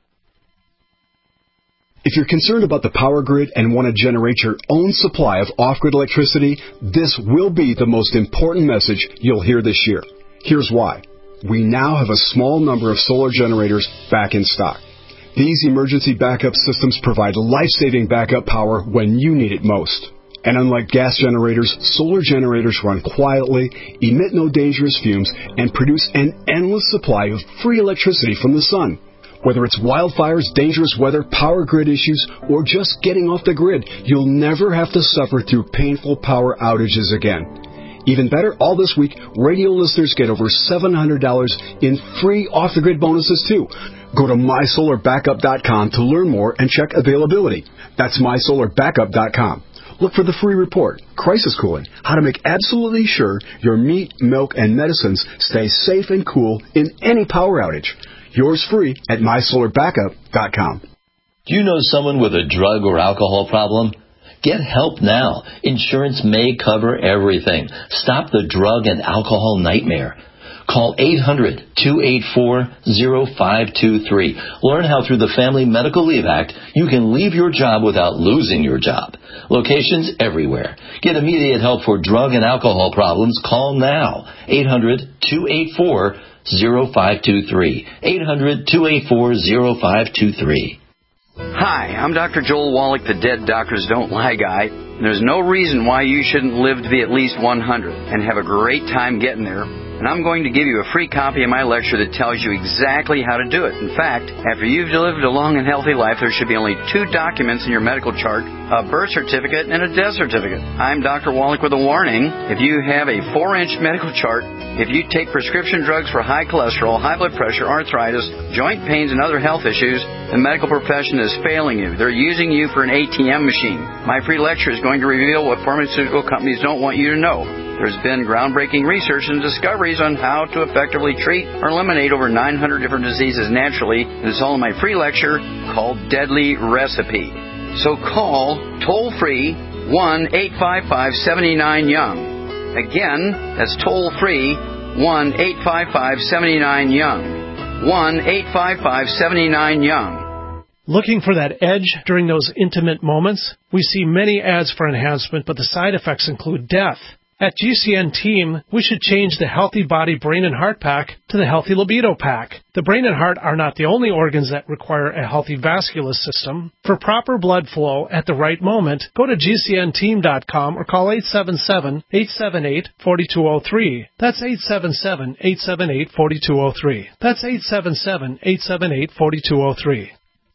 If you're concerned about the power grid and want to generate your own supply of off-grid electricity, this will be the most important message you'll hear this year. Here's why. We now have a small number of solar generators back in stock. These emergency backup systems provide life-saving backup power when you need it most. And unlike gas generators, solar generators run quietly, emit no dangerous fumes, and produce an endless supply of free electricity from the sun. Whether it's wildfires, dangerous weather, power grid issues, or just getting off the grid, you'll never have to suffer through painful power outages again. Even better, all this week, radio listeners get over seven hundred dollars in free off-the-grid bonuses, too. Go to my solar backup dot com to learn more and check availability. That's my solar backup dot com. Look for the free report, Crisis Cooling, how to make absolutely sure your meat, milk, and medicines stay safe and cool in any power outage. Yours free at my solar backup dot com. Do you know someone with a drug or alcohol problem? Get help now. Insurance may cover everything. Stop the drug and alcohol nightmare. Call eight hundred, two eight four, zero five two three. Learn how through the Family Medical Leave Act you can leave your job without losing your job. Locations everywhere. Get immediate help for drug and alcohol problems. Call now. eight hundred, two eight four, zero five two three. eight hundred, two eight four, zero five two three. Hi, I'm Doctor Joel Wallach, the Dead Doctors Don't Lie guy. There's no reason why you shouldn't live to be at least one hundred and have a great time getting there. And I'm going to give you a free copy of my lecture that tells you exactly how to do it. In fact, after you've lived a long and healthy life, there should be only two documents in your medical chart, a birth certificate and a death certificate. I'm Doctor Wallach with a warning. If you have a four-inch medical chart, if you take prescription drugs for high cholesterol, high blood pressure, arthritis, joint pains, and other health issues, the medical profession is failing you. They're using you for an A T M machine. My free lecture is going to reveal what pharmaceutical companies don't want you to know. There's been groundbreaking research and discoveries on how to effectively treat or eliminate over nine hundred different diseases naturally. And it's all in my free lecture called Deadly Recipe. So call toll-free one eight five five, seven nine, young. Again, that's toll-free one eight five five, seven nine, young. one eight five five, seven nine, young. Looking for that edge during those intimate moments? We see many ads for enhancement, but the side effects include death. At G C N Team, we should change the Healthy Body, Brain, and Heart Pack to the Healthy Libido Pack. The brain and heart are not the only organs that require a healthy vascular system. For proper blood flow at the right moment, go to G C N team dot com or call eight seven seven, eight seven eight, four two zero three. That's eight seven seven, eight seven eight, four two zero three. That's eight seven seven, eight seven eight, four two zero three.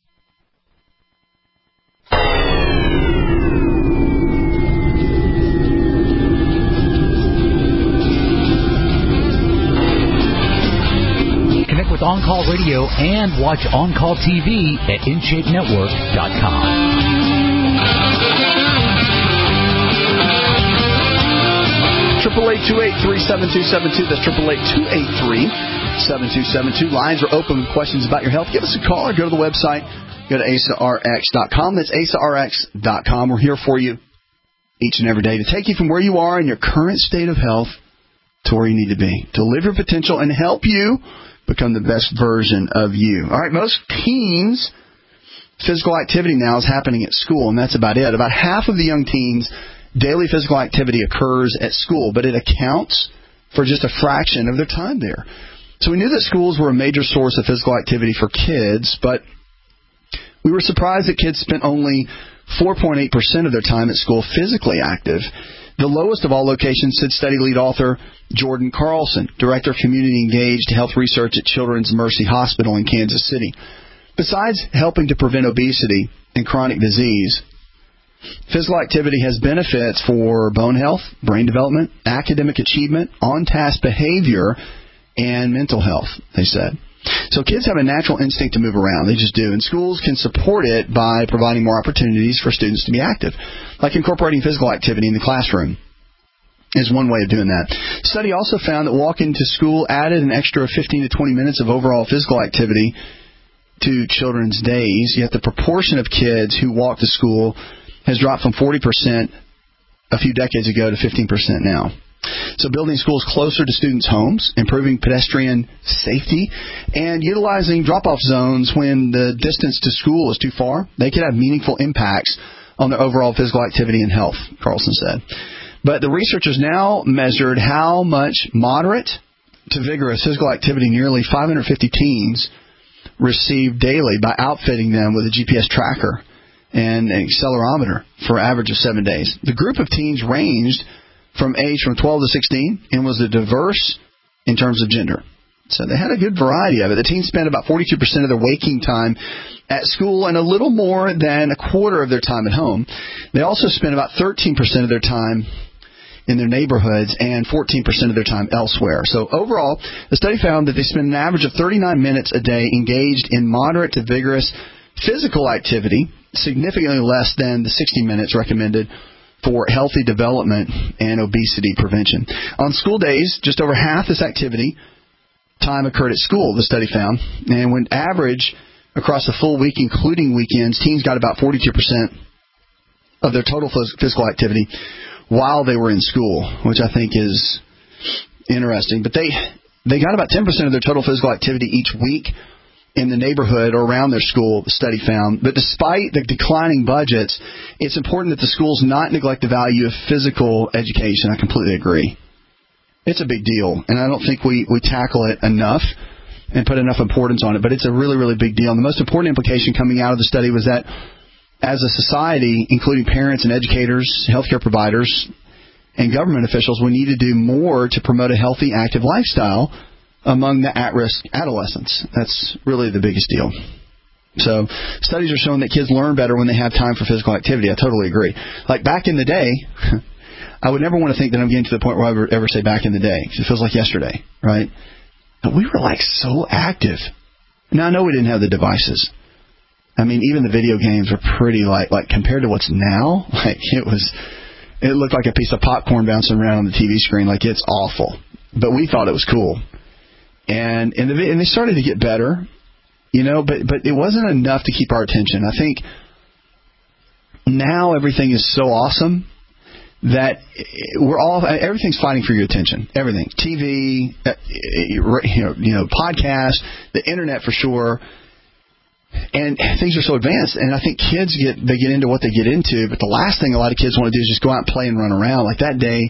With On Call Radio and watch On Call T V at in shape network dot com. Triple eight two eight three seven two seven two. That's triple eight two eight three seven two seven two. Lines are open with questions about your health. Give us a call or go to the website. Go to A S A R X dot com. That's A S A R X dot com. We're here for you each and every day to take you from where you are in your current state of health to where you need to be, to live your potential and help you become the best version of you. All right, most teens' physical activity now is happening at school, and that's about it. About half of the young teens' daily physical activity occurs at school, but it accounts for just a fraction of their time there. So we knew that schools were a major source of physical activity for kids, but we were surprised that kids spent only four point eight percent of their time at school physically active. The lowest of all locations, said study lead author Jordan Carlson, Director of Community Engaged Health Research at Children's Mercy Hospital in Kansas City. Besides helping to prevent obesity and chronic disease, physical activity has benefits for bone health, brain development, academic achievement, on-task behavior, and mental health, they said. So kids have a natural instinct to move around. They just do. And schools can support it by providing more opportunities for students to be active, like incorporating physical activity in the classroom is one way of doing that. Study also found that walking to school added an extra fifteen to twenty minutes of overall physical activity to children's days, yet the proportion of kids who walk to school has dropped from forty percent a few decades ago to fifteen percent now. So building schools closer to students' homes, improving pedestrian safety, and utilizing drop-off zones when the distance to school is too far, they could have meaningful impacts on their overall physical activity and health, Carlson said. But the researchers now measured how much moderate to vigorous physical activity nearly five hundred fifty teens received daily by outfitting them with a G P S tracker and an accelerometer for an average of seven days. The group of teens ranged from age from twelve to sixteen and was diverse in terms of gender. So they had a good variety of it. The teens spent about forty-two percent of their waking time at school and a little more than a quarter of their time at home. They also spent about thirteen percent of their time in their neighborhoods and fourteen percent of their time elsewhere. So overall, the study found that they spend an average of thirty-nine minutes a day engaged in moderate to vigorous physical activity, significantly less than the sixty minutes recommended for healthy development and obesity prevention. On school days, just over half this activity time occurred at school, the study found. And when average across the full week, including weekends, teens got about forty-two percent of their total physical activity while they were in school, which I think is interesting. But they they got about ten percent of their total physical activity each week in the neighborhood or around their school, the study found. But despite the declining budgets, it's important that the schools not neglect the value of physical education. I completely agree. It's a big deal, and I don't think we, we tackle it enough and put enough importance on it, but it's a really, really big deal. And the most important implication coming out of the study was that as a society, including parents and educators, healthcare providers, and government officials, we need to do more to promote a healthy, active lifestyle among the at-risk adolescents. That's really the biggest deal. So studies are showing that kids learn better when they have time for physical activity. I totally agree. Like back in the day, I would never want to think that I'm getting to the point where I would ever say back in the day. It feels like yesterday, right? But we were like so active. Now I know we didn't have the devices. I mean, even the video games were pretty like, like compared to what's now, like it was, it looked like a piece of popcorn bouncing around on the T V screen. Like it's awful. But we thought it was cool. And and, the, and they started to get better, you know, but, but it wasn't enough to keep our attention. I think now everything is so awesome that we're all, everything's fighting for your attention. Everything. T V, you know, you know, podcasts, the internet for sure. And things are so advanced. And I think kids get, they get into what they get into, but the last thing a lot of kids want to do is just go out and play and run around. Like that day,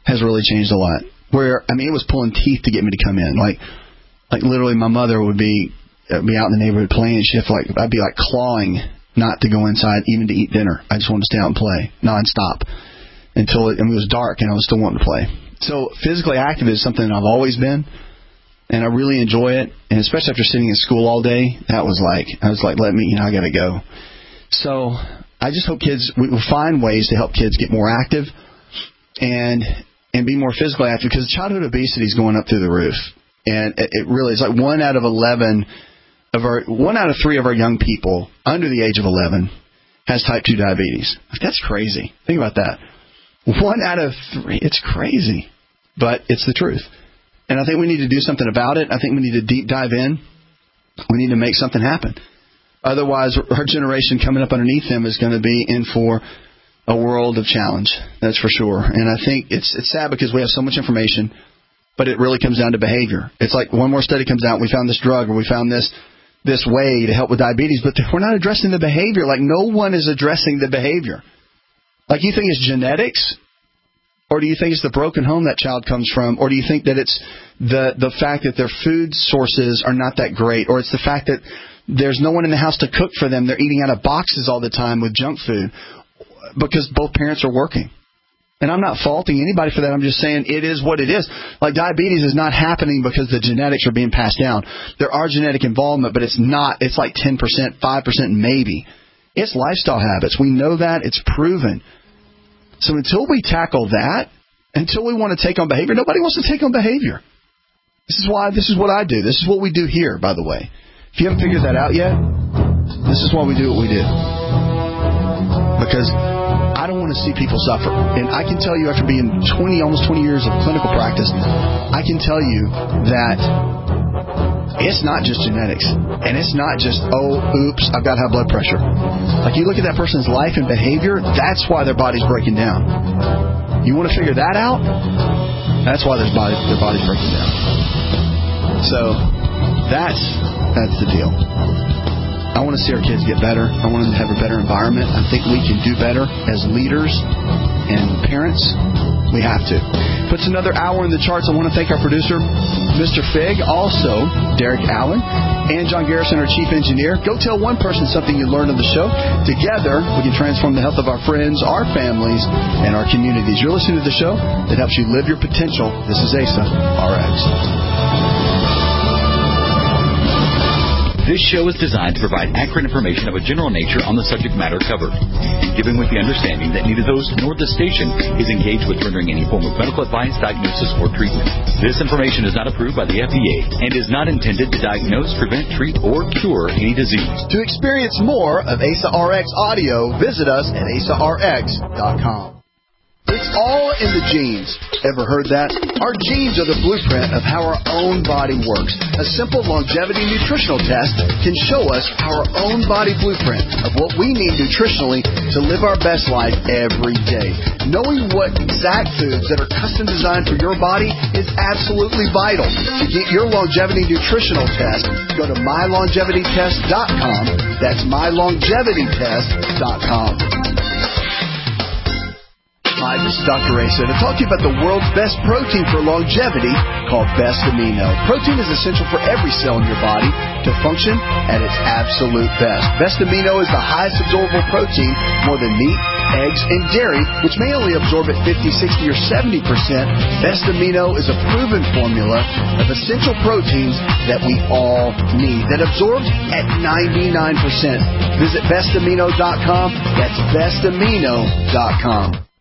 has really changed a lot. Where, I mean, it was pulling teeth to get me to come in. Like, like literally my mother would be uh, be out in the neighborhood playing, and she'd have to, like, I'd be like clawing not to go inside even to eat dinner. I just wanted to stay out and play nonstop until it, I mean, it was dark and I was still wanting to play. So physically active is something I've always been, and I really enjoy it. And especially after sitting in school all day, that was like, I was like, let me, you know, I got to go. So I just hope kids, we will find ways to help kids get more active and and be more physically active, because childhood obesity is going up through the roof. And it, it really is like one out of eleven of our, one out of three of our young people under the age of eleven has type two diabetes. That's crazy. Think about that. One out of three. It's crazy, but it's the truth. And I think we need to do something about it. I think we need to deep dive in. We need to make something happen. Otherwise, our generation coming up underneath them is going to be in for a world of challenge. That's for sure. And I think it's it's sad because we have so much information, but it really comes down to behavior. It's like one more study comes out, we found this drug or we found this this way to help with diabetes, but we're not addressing the behavior. Like, no one is addressing the behavior. Like, you think it's genetics? Or do you think it's the broken home that child comes from? Or do you think that it's the the fact that their food sources are not that great? Or it's the fact that there's no one in the house to cook for them. They're eating out of boxes all the time with junk food because both parents are working. And I'm not faulting anybody for that. I'm just saying it is what it is. Like, diabetes is not happening because the genetics are being passed down. There are genetic involvement, but it's not. It's like ten percent, five percent maybe. It's lifestyle habits. We know that. It's proven. So until we tackle that, until we want to take on behavior, nobody wants to take on behavior. This is why, this is what I do. This is what we do here, by the way. If you haven't figured that out yet, this is why we do what we do. Because I don't want to see people suffer. And I can tell you, after being twenty, almost twenty years of clinical practice, I can tell you that it's not just genetics. And it's not just, oh, oops, I've got high blood pressure. Like, you look at that person's life and behavior, that's why their body's breaking down. You want to figure that out? That's why their, body, their body's breaking down. So that's that's the deal. I want to see our kids get better. I want them to have a better environment. I think we can do better as leaders and parents. We have to. Puts another hour in the charts. I want to thank our producer, Mister Fig, also Derek Allen, and John Garrison, our chief engineer. Go tell one person something you learned on the show. Together, we can transform the health of our friends, our families, and our communities. You're listening to the show that helps you live your potential. This is A S A R X. This show is designed to provide accurate information of a general nature on the subject matter covered, given with the understanding that neither those nor the station is engaged with rendering any form of medical advice, diagnosis, or treatment. This information is not approved by the F D A and is not intended to diagnose, prevent, treat, or cure any disease. To experience more of A S A R X audio, visit us at A S A R X dot com. It's all in the genes. Ever heard that? Our genes are the blueprint of how our own body works. A simple longevity nutritional test can show us our own body blueprint of what we need nutritionally to live our best life every day. Knowing what exact foods that are custom designed for your body is absolutely vital. To get your longevity nutritional test, go to my longevity test dot com. That's my longevity test dot com. Hi, this is Doctor Asa to talk to you about the world's best protein for longevity called Best Amino. Protein is essential for every cell in your body to function at its absolute best. Best Amino is the highest absorbable protein, more than meat, eggs, and dairy, which may only absorb at fifty, sixty, or seventy percent. Best Amino is a proven formula of essential proteins that we all need, that absorbs at ninety-nine percent. Visit best amino dot com. That's best amino dot com.